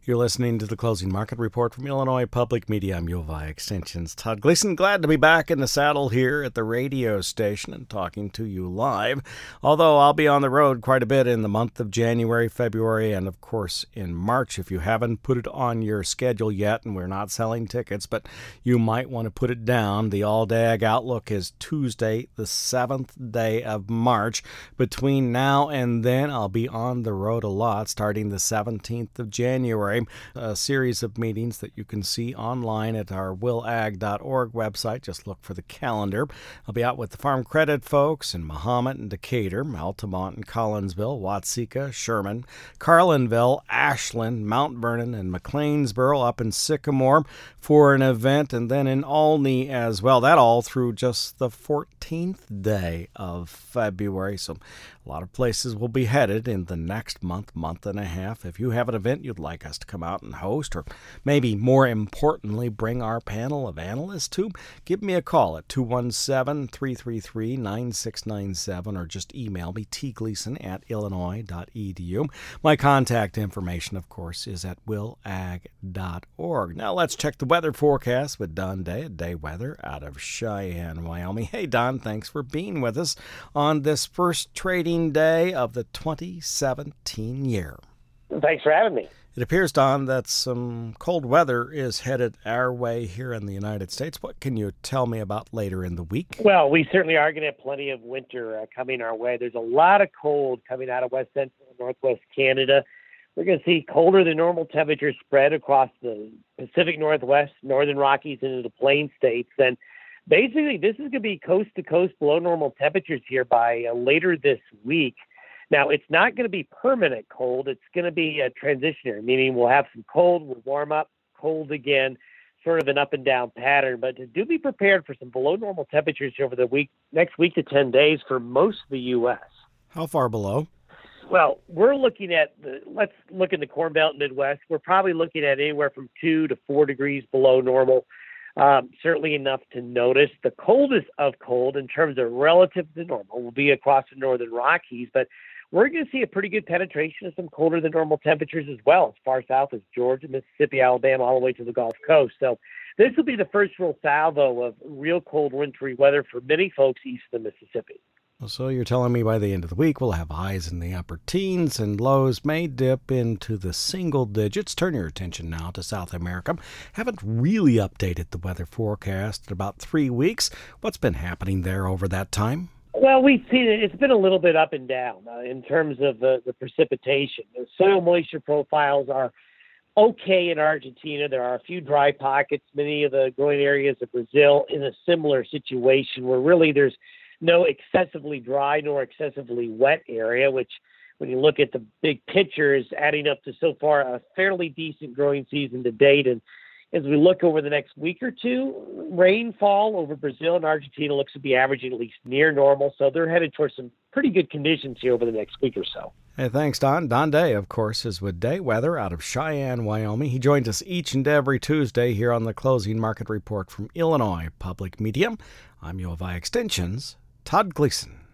You're listening to the Closing Market Report from Illinois Public Media. I'm U of I Extension's Todd Gleason. Glad to be back in the saddle here at the radio station and talking to you live. Although I'll be on the road quite a bit in the month of January, February, and of course in March. If you haven't put it on your schedule yet, and we're not selling tickets, but you might want to put it down. The All-Day Ag Outlook is Tuesday, the 7th day of March. Between now and then, I'll be on the road a lot, starting the 17th of January. A series of meetings that you can see online at our willag.org website. Just look for the calendar. I'll be out with the Farm Credit folks in Mahomet and Decatur, Altamont and Collinsville, Watseka, Sherman, Carlinville, Ashland, Mount Vernon, and McLeansboro, up in Sycamore for an event, and then in Olney as well. That all through just the 14th day of February. So a lot of places will be headed in the next month and a half. If you have an event you'd like us to come out and host, or maybe more importantly, bring our panel of analysts to, give me a call at 217-333-9697, or just email me, tgleason@illinois.edu. My contact information, of course, is at willag.org. Now let's check the weather forecast with Don Day at Day Weather out of Cheyenne, Wyoming. Hey, Don, thanks for being with us on this first trading day of the 2017 year. Thanks for having me. It appears, Don, that some cold weather is headed our way here in the United States. What can you tell me about later in the week? Well, we certainly are going to have plenty of winter coming our way. There's a lot of cold coming out of west central and northwest Canada. We're going to see colder than normal temperatures spread across the Pacific Northwest, Northern Rockies, into the Plain States. And basically, this is going to be coast-to-coast below normal temperatures here by later this week. Now, it's not going to be permanent cold. It's going to be a transitionary, meaning we'll have some cold, we'll warm up, cold again, sort of an up-and-down pattern. But do be prepared for some below-normal temperatures over the next week to 10 days for most of the U.S. How far below? Well, we're looking at let's look in the Corn Belt and Midwest. We're probably looking at anywhere from 2 to 4 degrees below normal. Certainly enough to notice. The coldest of cold in terms of relative to normal will be across the Northern Rockies, but we're going to see a pretty good penetration of some colder than normal temperatures as well, as far south as Georgia, Mississippi, Alabama, all the way to the Gulf Coast. So this will be the first real salvo of real cold wintry weather for many folks east of the Mississippi. So you're telling me by the end of the week we'll have highs in the upper teens and lows may dip into the single digits. Turn your attention now to South America. Haven't really updated the weather forecast in about 3 weeks. What's been happening there over that time? Well, we've seen it. It's been a little bit up and down in terms of the precipitation. The soil moisture profiles are okay in Argentina. There are a few dry pockets. Many of the growing areas of Brazil in a similar situation where really there's no excessively dry nor excessively wet area, which when you look at the big picture is adding up to so far a fairly decent growing season to date. And as we look over the next week or two, rainfall over Brazil and Argentina looks to be averaging at least near normal. So they're headed towards some pretty good conditions here over the next week or so. Hey, thanks, Don. Don Day, of course, is with Day Weather out of Cheyenne, Wyoming. He joins us each and every Tuesday here on the Closing Market Report from Illinois Public Media. I'm U of I Extension's Todd Gleason.